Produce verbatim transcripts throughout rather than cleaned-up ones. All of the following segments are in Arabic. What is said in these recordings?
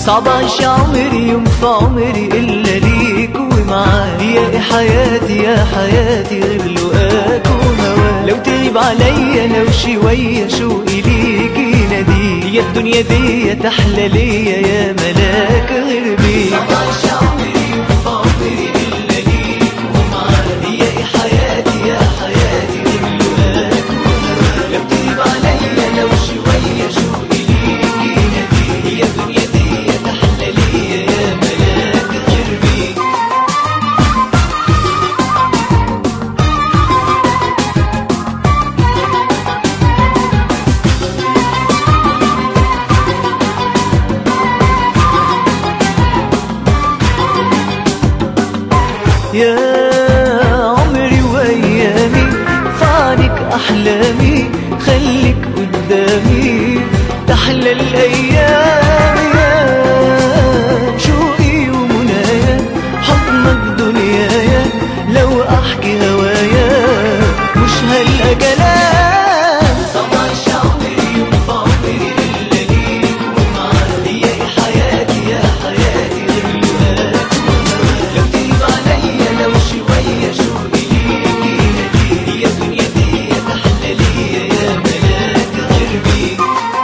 صعب اعيش عمري يوم في عمري الا ليك ومعاك. يا حياتي يا حياتي غير لقاك وهواك. لو تغيب عليا لو شوية شوقي ليك يناديك. يا الدنيا دي تحلى ليا يا ملاك غير بيك. صعب اعيش عمري يوم في عمري الا ليك ومعاك. يا حياتي يا حياتي غير لقاك وهواك. لو تغيب عليا لو شوية شوقي ليك يناديك. يا الدنيا دي تحلى ليا يا ملاك غير بيك. يا عمري وايامي فعنك احلامي. خليك قدامي تحلى الايام. يا شوقي ومنايا حضنك دنيايا. لو احكي هوايا مش هلقى كلام. صعب اعيش عمري يوم في عمري الا ليك ومعاك. يا حياتي يا حياتي غير لقاك وهواك. لو تغيب عليا لو شوية شوقي ليك يناديك. يا الدنيا دي تحلى ليا يا ملاك غير بيك.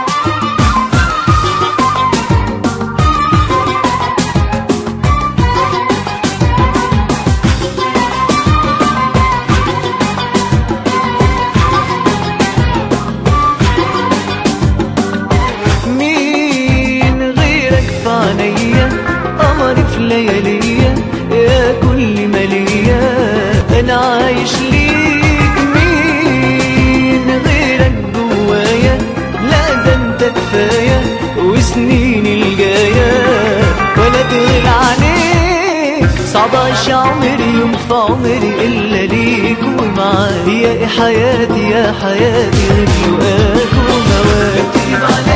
مين غيرك في عينيا قمري في لياليا. يا كل ما ليا انا عايش ليك. مين غيرك جوايا لا ده انت كفايه. وسنيني الجايه ولا تغلى عليك. صعب اعيش عمري يوم في عمري الا ليك ومعاك. يا حياتي يا حياتي غير لقاك وهواك.